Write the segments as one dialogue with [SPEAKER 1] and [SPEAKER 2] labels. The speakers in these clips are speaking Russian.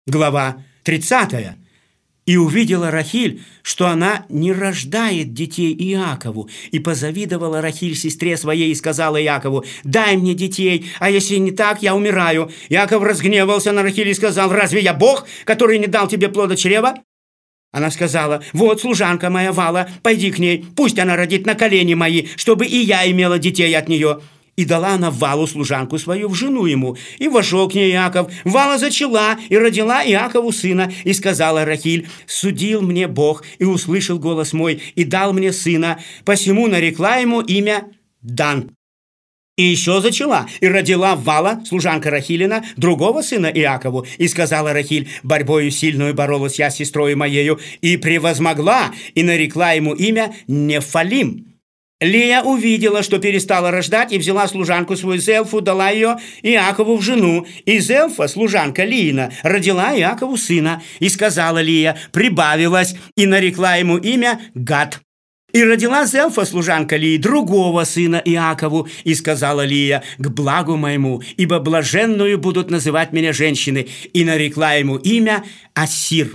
[SPEAKER 1] Глава 30. «И увидела Рахиль, что она не рождает детей Иакову, и позавидовала Рахиль сестре своей и сказала Иакову: „Дай мне детей, а если не так, я умираю“. Иаков разгневался на Рахиль и сказал: „Разве я Бог, который не дал тебе плода чрева?“ Она сказала: „Вот служанка моя Вала, пойди к ней, пусть она родит на колени мои, чтобы и я имела детей от нее“. И дала она Валу, служанку свою, в жену ему. И вошел к ней Иаков. Вала зачала и родила Иакову сына. И сказала Рахиль: „Судил мне Бог, и услышал голос мой, и дал мне сына. Посему нарекла ему имя Дан“. И еще зачала, и родила Вала, служанка Рахилина, другого сына Иакову. И сказала Рахиль: „Борьбою сильную боролась я с сестрою моею, и превозмогла, и нарекла ему имя Нефалим“. Лия увидела, что перестала рождать, и взяла служанку свою Зелфу, дала ее Иакову в жену. И Зелфа, служанка Лиина, родила Иакову сына. И сказала Лия: „Прибавилась“, и нарекла ему имя Гад. И родила Зелфа, служанка Лии, другого сына Иакову. И сказала Лия: „К благу моему, ибо блаженную будут называть меня женщины“, и нарекла ему имя Ассир.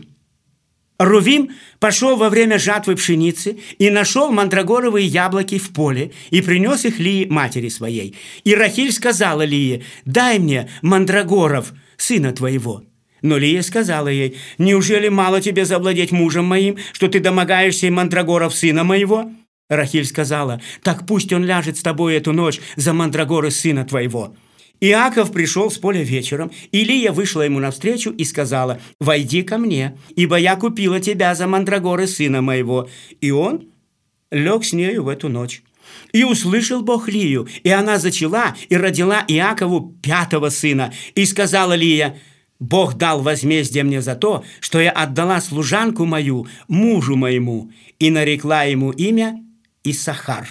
[SPEAKER 1] Рувим пошел во время жатвы пшеницы и нашел мандрагоровые яблоки в поле и принес их Лии, матери своей. И Рахиль сказала Лии: „Дай мне мандрагоров, сына твоего“. Но Лия сказала ей: „Неужели мало тебе завладеть мужем моим, что ты домогаешься и мандрагоров сына моего?“ Рахиль сказала: „Так пусть он ляжет с тобой эту ночь за мандрагоры сына твоего“. Иаков пришел с поля вечером, и Лия вышла ему навстречу и сказала: „Войди ко мне, ибо я купила тебя за мандрагоры сына моего“. И он лег с нею в эту ночь. И услышал Бог Лию, и она зачала и родила Иакову 5-го сына. И сказала Лия: „Бог дал возмездие мне за то, что я отдала служанку мою мужу моему“, и нарекла ему имя Иссахар.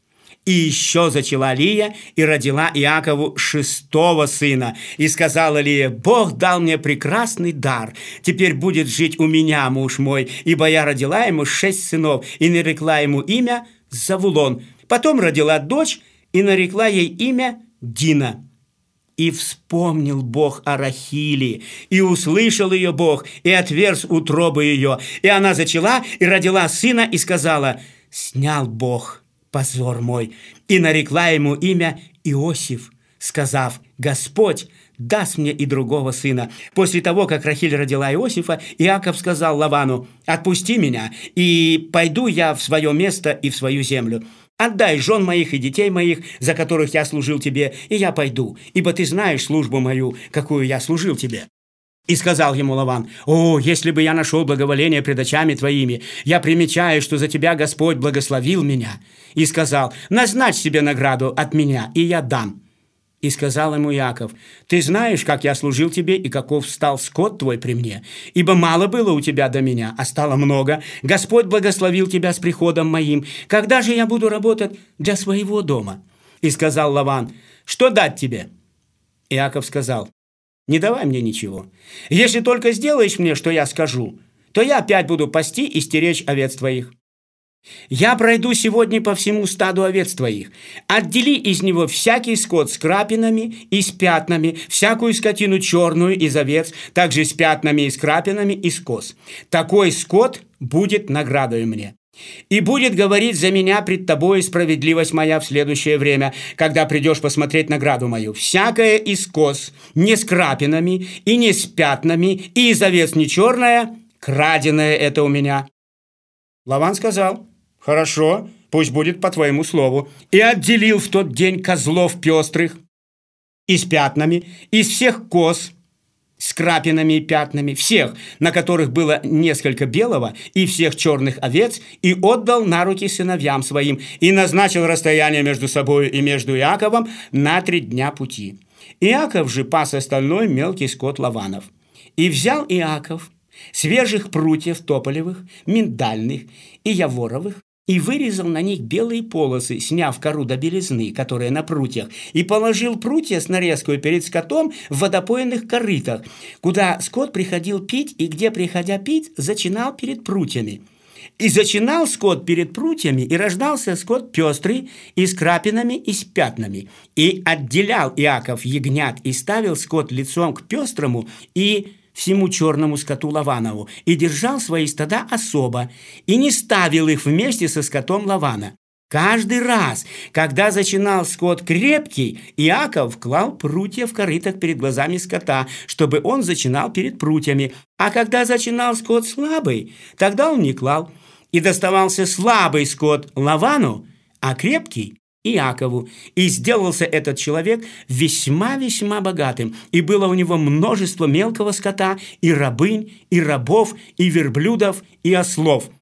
[SPEAKER 1] И еще зачала Лия и родила Иакову 6-го сына. И сказала Лия: „Бог дал мне прекрасный дар. Теперь будет жить у меня муж мой, ибо я родила ему 6 сынов, и нарекла ему имя Завулон. Потом родила дочь и нарекла ей имя Дина. И вспомнил Бог о Рахиле, и услышал ее Бог, и отверз утробы ее. И она зачала и родила сына, и сказала: „Снял Бог позор мой“, и нарекла ему имя Иосиф, сказав: „Господь даст мне и другого сына“. После того, как Рахиль родила Иосифа, Иаков сказал Лавану: „Отпусти меня, и пойду я в свое место и в свою землю. Отдай жен моих и детей моих, за которых я служил тебе, и я пойду, ибо ты знаешь службу мою, какую я служил тебе“. И сказал ему Лаван: „О, если бы я нашел благоволение пред очами твоими! Я примечаю, что за тебя Господь благословил меня“. И сказал: „Назначь себе награду от меня, и я дам“. И сказал ему Иаков: „Ты знаешь, как я служил тебе, и каков стал скот твой при мне. Ибо мало было у тебя до меня, а стало много. Господь благословил тебя с приходом моим. Когда же я буду работать для своего дома?“ И сказал Лаван: „Что дать тебе?“ Иаков сказал: „Не давай мне ничего. Если только сделаешь мне, что я скажу, то я опять буду пасти и стеречь овец твоих. Я пройду сегодня по всему стаду овец твоих. Отдели из него всякий скот с крапинами и с пятнами, всякую скотину черную из овец, также с пятнами и с крапинами из коз. Такой скот будет наградою мне. И будет говорить за меня пред тобой справедливость моя в следующее время, когда придешь посмотреть награду мою. Всякое из коз, не с крапинами и не с пятнами, и из овец не черное, краденое это у меня“. Лаван сказал: „Хорошо, пусть будет по твоему слову“. И отделил в тот день козлов пестрых и с пятнами, из всех коз с крапинами и пятнами, всех, на которых было несколько белого, и всех черных овец, и отдал на руки сыновьям своим, и назначил расстояние между собой и между Иаковом на 3 дня пути. Иаков же пас остальной мелкий скот Лаванов. И взял Иаков свежих прутьев тополевых, миндальных и яворовых, и вырезал на них белые полосы, сняв кору до белизны, которая на прутьях, и положил прутья с нарезкой перед скотом в водопойных корытах, куда скот приходил пить, и где, приходя пить, зачинал перед прутьями. И зачинал скот перед прутьями, и рождался скот пестрый, и с крапинами, и с пятнами. И отделял Иаков ягнят, и ставил скот лицом к пестрому, и всему черному скоту Лаванову и держал свои стада особо, и не ставил их вместе со скотом Лавана. Каждый раз, когда зачинал скот крепкий, Иаков клал прутья в корытах перед глазами скота, чтобы он зачинал перед прутьями, а когда зачинал скот слабый, тогда он не клал. И доставался слабый скот Лавану, а крепкий Иакову. И сделался этот человек весьма-весьма богатым, и было у него множество мелкого скота, и рабынь, и рабов, и верблюдов, и ослов.